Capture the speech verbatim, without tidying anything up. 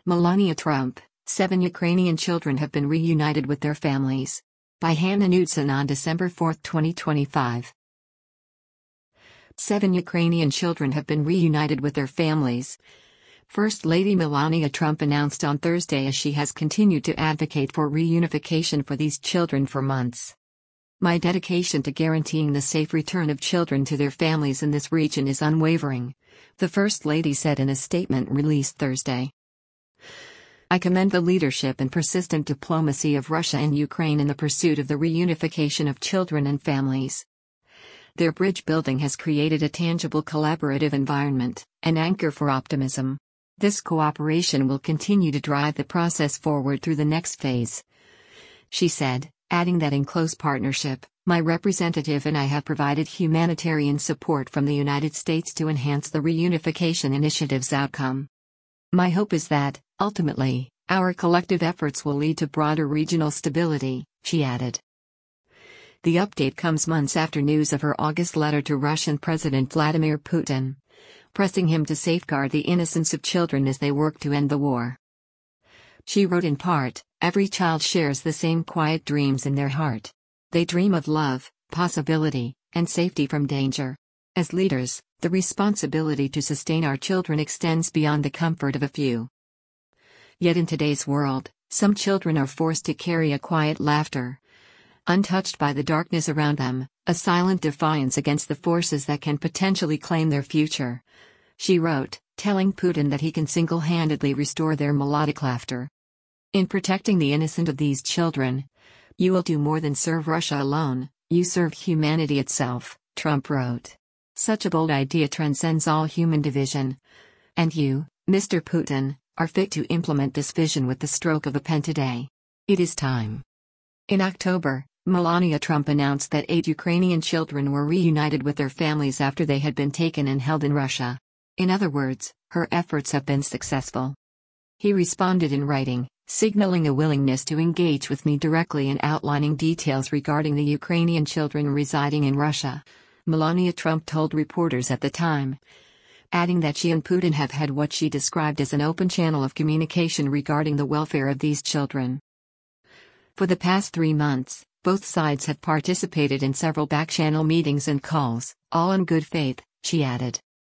Melania Trump, seven Ukrainian children have been reunited with their families. By Hannah Knudsen on December fourth, twenty twenty-five. Seven Ukrainian children have been reunited with their families. First Lady Melania Trump announced on Thursday as she has continued to advocate for reunification for these children for months. "My dedication to guaranteeing the safe return of children to their families in this region is unwavering," the First Lady said in a statement released Thursday. "I commend the leadership and persistent diplomacy of Russia and Ukraine in the pursuit of the reunification of children and families. Their bridge building has created a tangible collaborative environment, an anchor for optimism. This cooperation will continue to drive the process forward through the next phase," she said, adding that in close partnership, "My representative and I have provided humanitarian support from the United States to enhance the reunification initiative's outcome. My hope is that, ultimately, our collective efforts will lead to broader regional stability," she added. The update comes months after news of her August letter to Russian President Vladimir Putin, pressing him to safeguard the innocence of children as they work to end the war. She wrote in part, "Every child shares the same quiet dreams in their heart. They dream of love, possibility, and safety from danger. As leaders, the responsibility to sustain our children extends beyond the comfort of a few. Yet in today's world, some children are forced to carry a quiet laughter, untouched by the darkness around them, a silent defiance against the forces that can potentially claim their future," she wrote, telling Putin that he can single-handedly restore their melodic laughter. "In protecting the innocent of these children, you will do more than serve Russia alone, you serve humanity itself," Trump wrote. "Such a bold idea transcends all human division. And you, Mister Putin, are fit to implement this vision with the stroke of a pen today. It is time." In October, Melania Trump announced that eight Ukrainian children were reunited with their families after they had been taken and held in Russia. In other words, her efforts have been successful. He responded in writing, signaling a willingness to engage with me directly and outlining details regarding the Ukrainian children residing in Russia, Melania Trump told reporters at the time, adding that she and Putin have had what she described as an open channel of communication regarding the welfare of these children. For the past three months, both sides have participated in several back-channel meetings and calls, all in good faith, she added.